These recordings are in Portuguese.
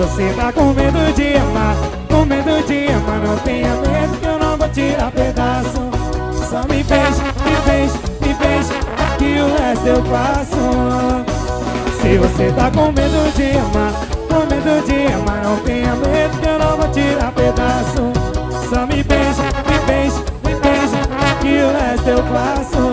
você tá com medo de amar, com medo de amar, não tenha medo que eu não vou tirar pedaço. Só me beija, me beija, me beija, que o resto eu faço. Se você tá com medo de amar, com medo de amar, não tenha medo que eu não vou tirar pedaço. Só me beija, me beija, me beija, que o resto eu faço.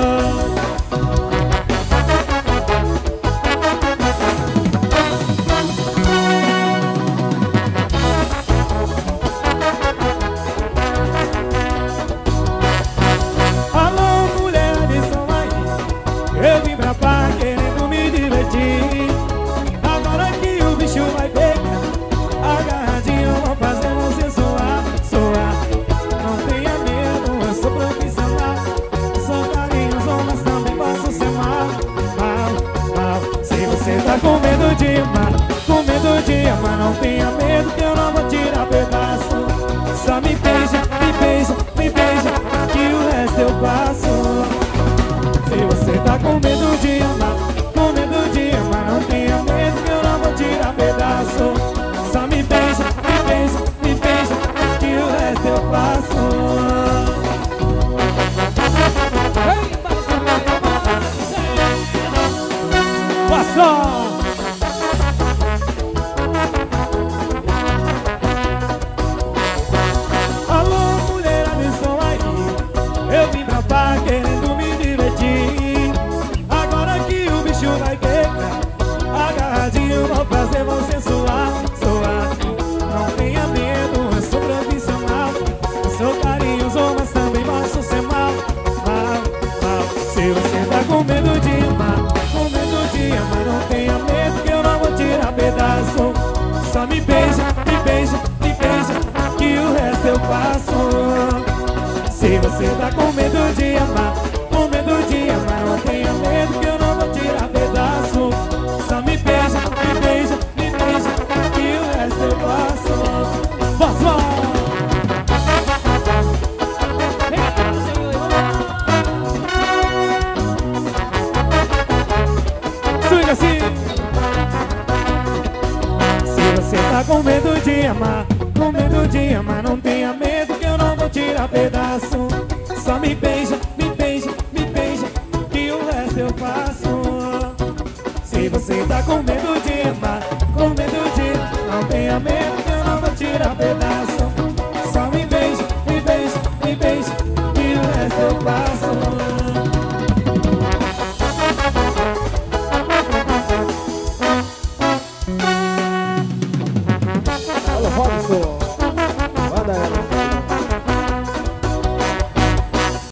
Eu vim pra cá querendo me divertir. Agora que o bicho vai pegar, agarradinho vou fazer você suar, suar. Não tenha medo, eu sou profissional. Sou carinhoso, mas também posso ser mal, mal, mal. Se você tá com medo de amar, com medo de amar, não tenha medo que eu não vou tirar pedaço. Só me beija, me beija, me beija, que o resto eu faço. Se você tá com medo de amar, com medo de amar, não tenha medo que eu não vou tirar pedaço. Só me beija, me beija, me beija, que o resto eu faço. Passou! Alô, mulherada, estou aí. Eu vim pra cá querendo me divertir. Agora que o bicho vai quebrar, agarradinho vou fazer você suar, suar. Não tenha medo, eu sou profissional. Eu sou carinhoso, mas também posso ser mal, mal, mal. Se você tá com medo de amar, com medo de amar, não tenha medo que eu não vou tirar pedaço. Só me beija, me beija, me beija, que o resto eu faço. Se você tá com medo de amar, com medo de amar, não tenha medo que eu não vou tirar pedaço. Só me beija, me beija, me beija, que o resto eu faço. Posso! Swing assim! Se você tá com medo de amar, com medo de amar, não tenha medo que eu não vou tirar pedaço. Só me beija, me beija, me beija, que o resto eu faço. Se você tá com medo de amar, com medo de, não tenha medo que eu não vou tirar pedaço.